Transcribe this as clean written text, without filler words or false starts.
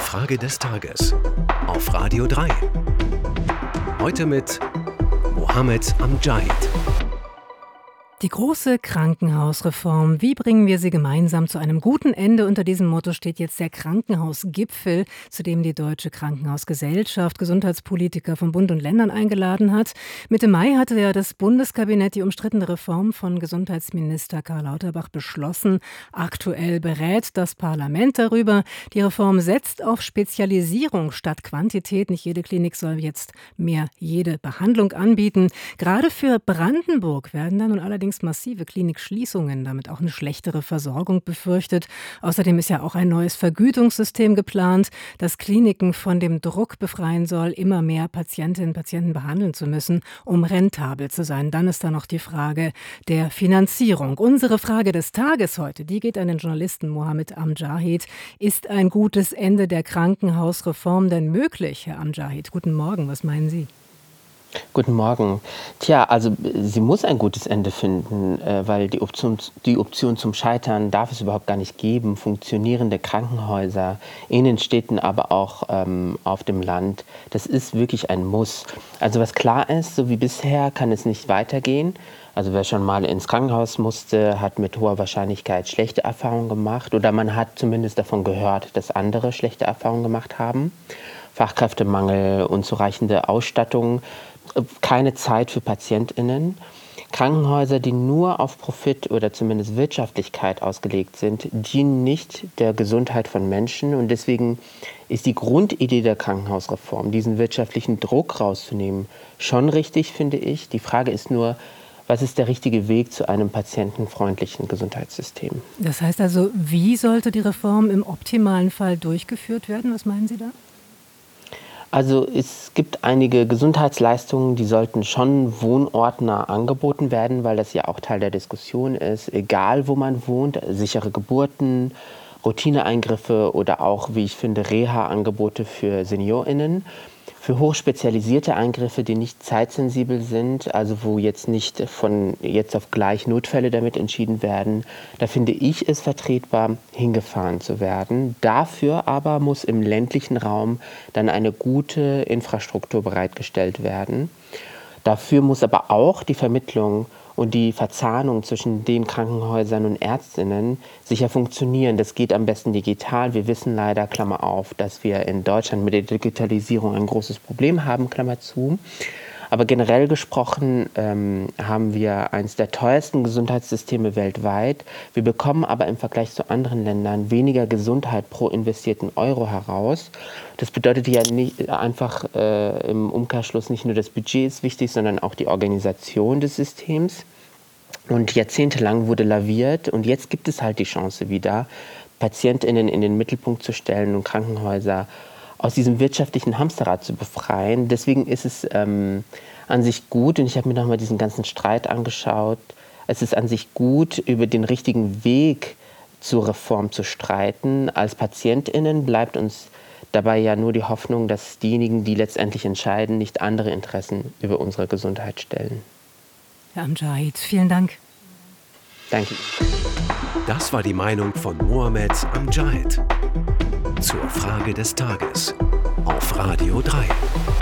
Frage des Tages auf Radio 3. Heute mit Mohammed Amjahid. Die große Krankenhausreform, wie bringen wir sie gemeinsam zu einem guten Ende? Unter diesem Motto steht jetzt der Krankenhausgipfel, zu dem die Deutsche Krankenhausgesellschaft Gesundheitspolitiker von Bund und Ländern eingeladen hat. Mitte Mai hatte ja das Bundeskabinett die umstrittene Reform von Gesundheitsminister Karl Lauterbach beschlossen. Aktuell berät das Parlament darüber. Die Reform setzt auf Spezialisierung statt Quantität. Nicht jede Klinik soll jetzt mehr jede Behandlung anbieten. Gerade für Brandenburg werden dann nun allerdings massive Klinikschließungen, damit auch eine schlechtere Versorgung befürchtet. Außerdem ist ja auch ein neues Vergütungssystem geplant, das Kliniken von dem Druck befreien soll, immer mehr Patientinnen und Patienten behandeln zu müssen, um rentabel zu sein. Dann ist da noch die Frage der Finanzierung. Unsere Frage des Tages heute, die geht an den Journalisten Mohammed Amjahid. Ist ein gutes Ende der Krankenhausreform denn möglich, Herr Amjahid? Guten Morgen, was meinen Sie? Guten Morgen. Tja, also sie muss ein gutes Ende finden, weil die Option zum Scheitern darf es überhaupt gar nicht geben. Funktionierende Krankenhäuser in den Städten, aber auch auf dem Land, das ist wirklich ein Muss. Also was klar ist, so wie bisher kann es nicht weitergehen. Also wer schon mal ins Krankenhaus musste, hat mit hoher Wahrscheinlichkeit schlechte Erfahrungen gemacht oder man hat zumindest davon gehört, dass andere schlechte Erfahrungen gemacht haben. Fachkräftemangel, unzureichende Ausstattung, keine Zeit für PatientInnen. Krankenhäuser, die nur auf Profit oder zumindest Wirtschaftlichkeit ausgelegt sind, dienen nicht der Gesundheit von Menschen. Und deswegen ist die Grundidee der Krankenhausreform, diesen wirtschaftlichen Druck rauszunehmen, schon richtig, finde ich. Die Frage ist nur, was ist der richtige Weg zu einem patientenfreundlichen Gesundheitssystem? Das heißt also, wie sollte die Reform im optimalen Fall durchgeführt werden? Was meinen Sie da? Also es gibt einige Gesundheitsleistungen, die sollten schon wohnortnah angeboten werden, weil das ja auch Teil der Diskussion ist, egal wo man wohnt, sichere Geburten, Routineeingriffe oder auch, wie ich finde, Reha-Angebote für SeniorInnen. Für hochspezialisierte Eingriffe, die nicht zeitsensibel sind, also wo jetzt nicht von jetzt auf gleich Notfälle damit entschieden werden, da finde ich es vertretbar, hingefahren zu werden. Dafür aber muss im ländlichen Raum dann eine gute Infrastruktur bereitgestellt werden. Dafür muss aber auch die Vermittlung und die Verzahnung zwischen den Krankenhäusern und Ärztinnen sicher funktionieren. Das geht am besten digital. Wir wissen leider, Klammer auf, dass wir in Deutschland mit der Digitalisierung ein großes Problem haben, Klammer zu. Aber generell gesprochen haben wir eines der teuersten Gesundheitssysteme weltweit. Wir bekommen aber im Vergleich zu anderen Ländern weniger Gesundheit pro investierten Euro heraus. Das bedeutet ja nicht einfach im Umkehrschluss nicht nur das Budget ist wichtig, sondern auch die Organisation des Systems. Und jahrzehntelang wurde laviert und jetzt gibt es halt die Chance wieder, PatientInnen in den Mittelpunkt zu stellen und Krankenhäuser aus diesem wirtschaftlichen Hamsterrad zu befreien. Deswegen ist es an sich gut, und ich habe mir nochmal diesen ganzen Streit angeschaut, es ist an sich gut, über den richtigen Weg zur Reform zu streiten. Als PatientInnen bleibt uns dabei ja nur die Hoffnung, dass diejenigen, die letztendlich entscheiden, nicht andere Interessen über unsere Gesundheit stellen. Herr Amjahid, vielen Dank. Danke. Das war die Meinung von Mohammed Amjahid zur Frage des Tages auf Radio 3.